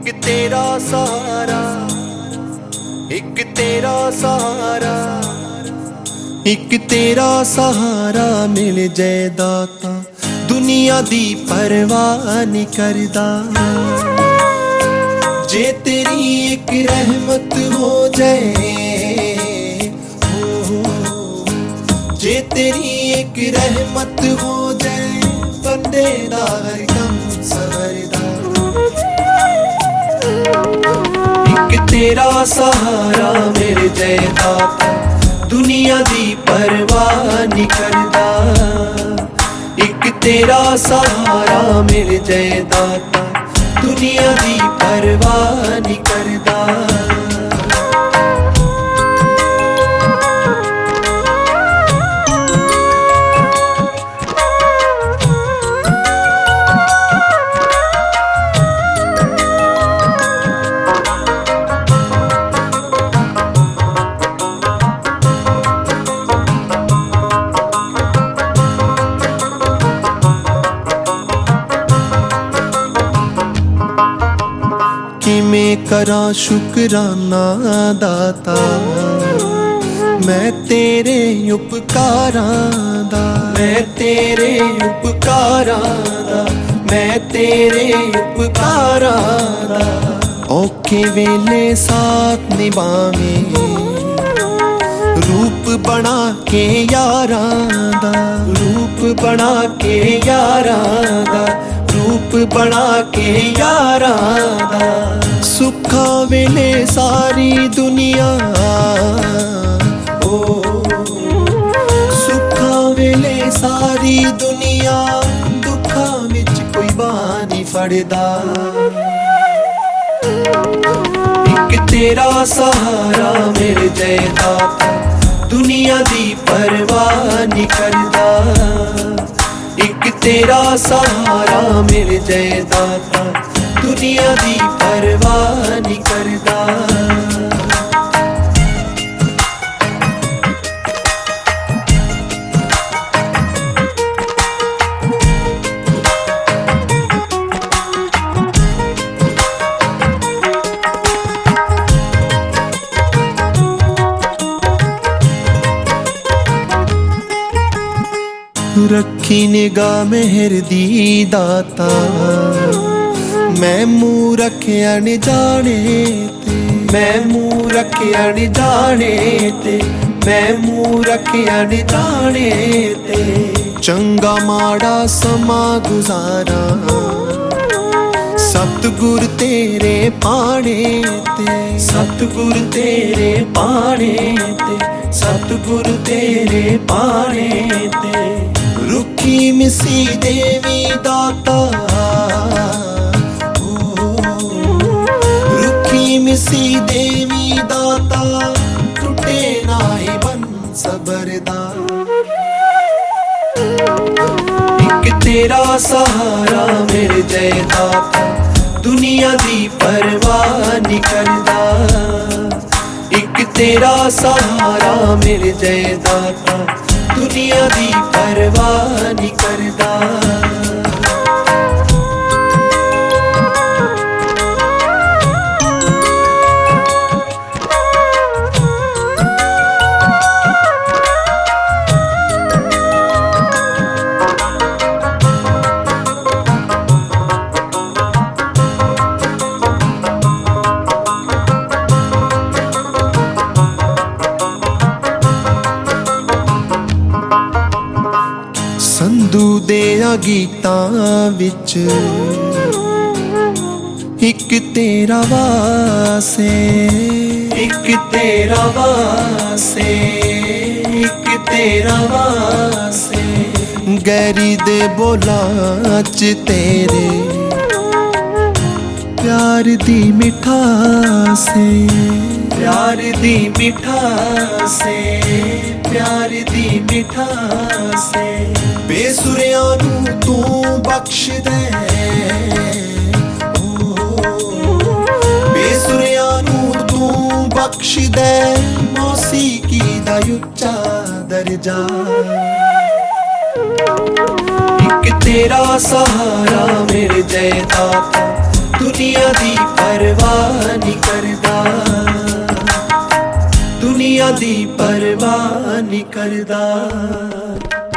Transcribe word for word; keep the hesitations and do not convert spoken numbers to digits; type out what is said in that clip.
एक तेरा सहारा, एक तेरा सहारा, एक तेरा सहारा मिल जाए दाता, दुनिया दी परवाह नहीं करदा। जे तेरी एक रहमत हो जाए, जे तेरी एक रहमत हो जाए, बंदे दा हर कम सवरदा। एक तेरा सहारा मेरे जय दाता, दुनिया दी परवाह नहीं करदा। एक तेरा सहारा मेरे जय दाता, दुनिया दी परवाह नहीं करदा। किमें करा शुकराना दाता, मैं तेरे उपकारां दा, मैं तेरे उपकारां दा, मैं तेरे उपकारां दा। औखे वेले साथ निभावें, रूप बना के यारां दा, रूप बना के यारां दा, रूप बना के यारां दा। सुखा वेले सारी दुनिया, ओ सुखा वेले सारी दुनिया, दुखा विच कोई बाह नहीं फड़दा। एक तेरा सहारा मेरे जय दाता, दुनिया दी परवाह नहीं करदा। एक तेरा सहारा मेरे जय दाता, दुनिया दी परवाह नहीं करदा। रखी निगाह मेहर दी दाता, मैं मुँह रखिया नी जाने ते, मैं मुँह रखिया नी जाने ते, मैं मुँह रखिया नी जाने ते। चंगा माड़ा समा गुजारा, सतगुर तेरे पाने ते, सतगुर तेरे पाने ते, सतगुर तेरे पाने ते। रुखी मिसी देवी दाता, रुखी मिसी देवी दाता, टूटे नाई बन सबरदा। एक तेरा सहारा मेरे जय दाता, दुनिया दी परवाह नहीं करदा। एक तेरा सहारा मेरे जय दाता, दुनिया दी परवाह नहीं करदा। संधू देया गीतां विच एक तेरा वासे, एक तेरा वासे, एक तेरा वासे। गैरी दे बोलां च तेरे प्यार दी मिठासे, प्यार दी मिठासे, प्यार दी मिठासे। बेसुरियां नू तू बख्श दे, बेसुरियां नू तू बख्श दे, मौसीकी दा उच्चा दर्जा। एक तेरा सहारा मेरे जय दाता, दुनिया दी पर नहीं करदा, दुनिया दी परवाह नहीं करदा।